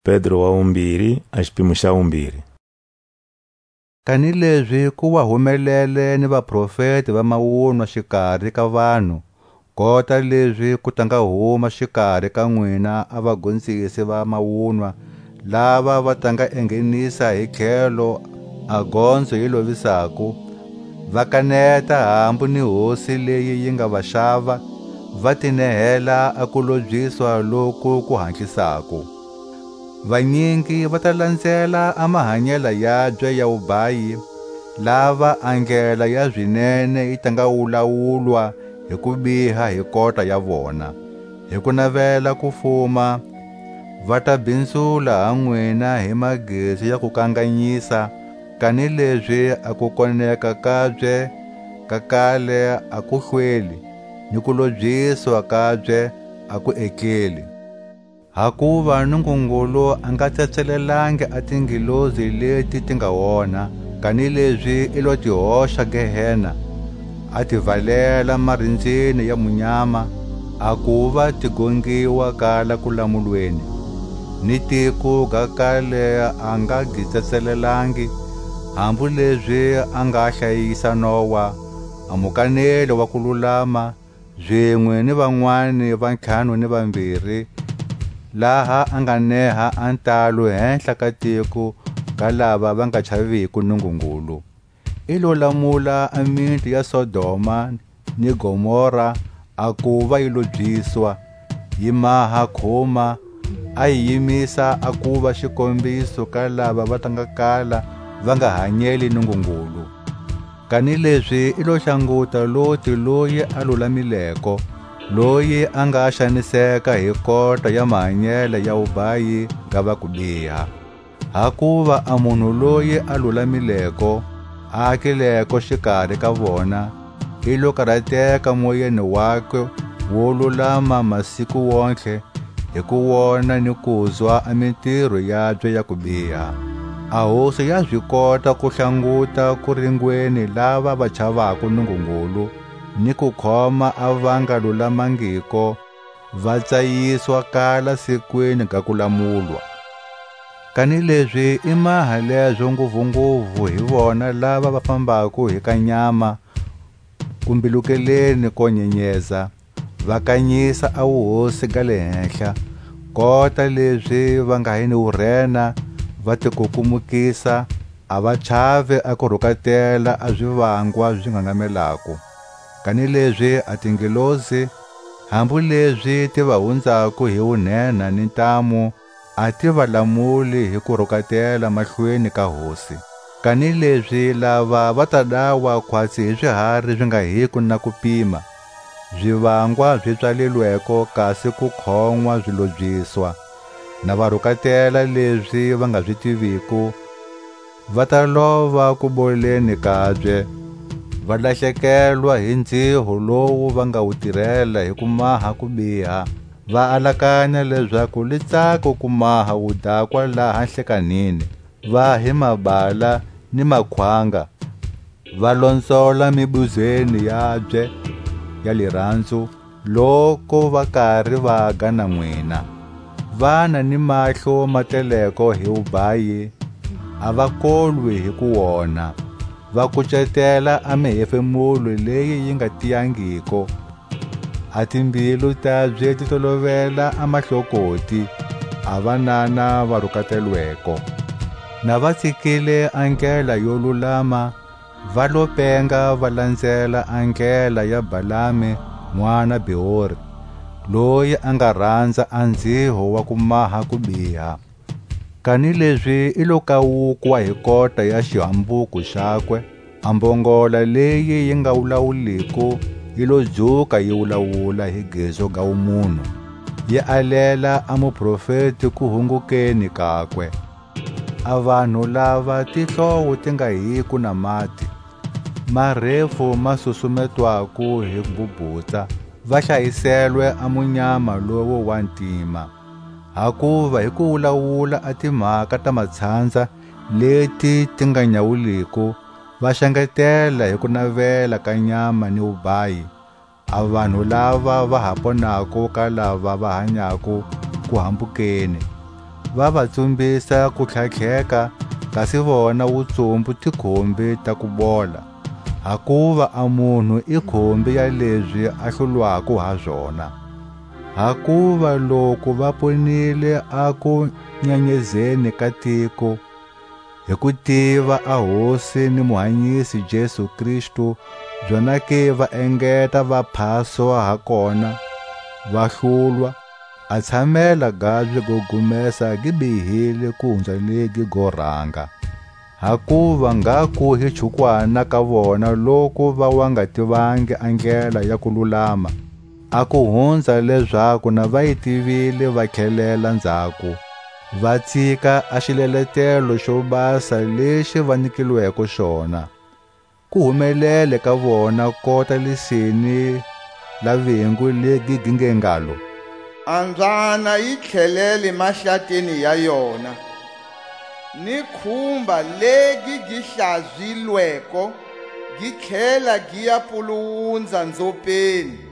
Pedro wa 2 a xipimo xa 2. Kanileswi ku wa humelele ni vaprofeti va mawunwa xikarhi ka vanhu, kota leswi ku ta nga huma xikarhi ka n'wina a vagondzisi va mawunwa lava va ta nga enghenisa hi tlhelo a gondzo yi lovisaku, va kaneta hambu ni hosi leyi yi nga va xava, va tinehela a ku lobyiswa loku ku hatlisaku. Vanyingi va ta landzela a mahanyela yabye ya vubayi, lava angela ya zwinene yi ta nga wulawulwa hi ku biha hi kota ya vona. Hi ku navela ku fuma, va ta bindzula ha n'wina hi magezi ya ku kanganyisa, kanileswi a ku koneka kabye ka kale a ku hlweli, ni ku lobyiswa kabye a ku etleli. Hakuva Nungungulu a nga tsetshelelangi a tingilozi leti ti nga wona, kanileswi i lo ti hoxa Gehena, a ti valela marindzini ya munyama, a ku va ti gongiwa kala ku lamulweni. Ni tiko ga kale a nga gi tsetshelelangi, hambu leswi a nga hlayisa Nowa, a mukaneli wa ku lulama, zwin'we ni van'wani va 5 laha a nga neha a ntalo henhla ka tiko ka lava va nga chaviku Nungungulu. I lo lamula a miti ya Sodoma ni Gomora a ku va yi lobyiswa, yi maha khoma, a yi yimisa a ku va xikombiso ka lava va ta nga kala va nga hanyeli Nungungulu. Kanileswi i lo hlanguta Loti loyi a lulamileko, loyi a nga xaniseka hi kota ya mahanyele ya vubayi ga va ku biha. Hakuva a munhu loyi a lulamileko, a akileko xikarhi ka vona, i lo karateka moyeni wakwe wo lulama masiku wontlhe hi ku wona ni kuzwa a mintirho yabye ya ku biha. A hosi ya swi kota ku hlanguta ku ringweni lava va chavaku Nungungulu, ni ku khoma a va nga lulamangiko, va tsayiswa kala sikwini ga ku lamulwa. Kanileswi i maha leswo nguvunguvu hi vona lava va fambaku hi ka nyama, ku mbilukeleni ko nyenyeza, va kanyisa a vuhosi ga le henhla, kota leswi va nga hi ni wurhena, va tikukumukisa, a va chavi a ku rhukatela a zwivangwa swi ngangamelaku. Kanileswi a tingilozi, hambu leswi ti va hundzaku hi wunhenha ni ntamu, a ti va lamuli hi ku rhukatela mahlweni ka hosi. Kanileswi lava va ta dawa khwatsi hi swiharhi swi nga hiku na ku pima, zwivangwa byi tswaleliweko kasi ku khon'wa swi lobyiswa, na va rhukatela leswi va nga swi tiviku, va ta lova ku boleni kabye, va lahlekelwa hi ndziho lowu va nga wu tirhela hi ku maha ku biha, va alakanya leswaku litsako ku maha wudakwa laha nhlekanini, va hi mabala ni makhwanga, va londzola mibuzeni yabye ya lirhandzu loko va karhi va ga na n'wina. Vana ni mahlo mateleko hi vubayi, a va kolwi hi ku wona, va kucetela a mihefemulo leyi yi nga tiyangiko, a timbilu tabye ti tolovela a mahlokoti, a vanana va rhukatelweko. Na va tsikile angela yo lulama, va lo penga va landzela angela ya Balami n'wana Behori, loyi a nga rhandza a ndziho wa ku maha ku biha. Kanileswi i lo kawukwa hi kota ya xihambuko xakwe, a mbongola leyi yi nga wulawuliku yi lo dzuka yi wulawula hi gezo ga wumunhu, yi alela a muprofeti ku hungukeni kakwe. A vanhu lava tihlowo ti nga hiku na mati, marefu ma susumetwaku hi mbubutsa, va hlayiselwe a munyama lowo wa ntima. Hakuva hi ku wulawula a timhaka ta matshandza leti ti nga nyawuliku, va xangetela hi ku navela ka nyama ni vubayi, a vanhu lava va ha ponaku ka lava va hanyaku ku hambukeni. va va tsumbisa ku tlhatlheka, kasi vona vutsumbu tikhumbi ta ku bola. Hakuva a munhu i khumbi ya lebyi a hlulwaku ha byona. Hakuva loko va ponile a ku nyanyezeni ka tiko, hi ku tiva a Hosi ni Muhanyisi Jesu Kristu, byona ke va engeta va phaswa ha kona, va hlulwa, a tshamela gabyi go gumesa gi bihile ku hundza legi go rhanga. Hakuva ngaku hi chukwana ka vona loko va wa nga tivangi a ndlela ya ku lulama, a ku hundza leswaku na va yi tivile va tlhelela ndzhaku, va tshika a xileletelo xo basa lexi va nyikiliweke xona. Ku humelele ka vona kota liseni la vengu legi gi nge ngalo, andzana yi tlhelele mahlateni ya yona, ni khumba legi gi hlazwilweko gi tlhela gi ya puluwundza ndzopeni.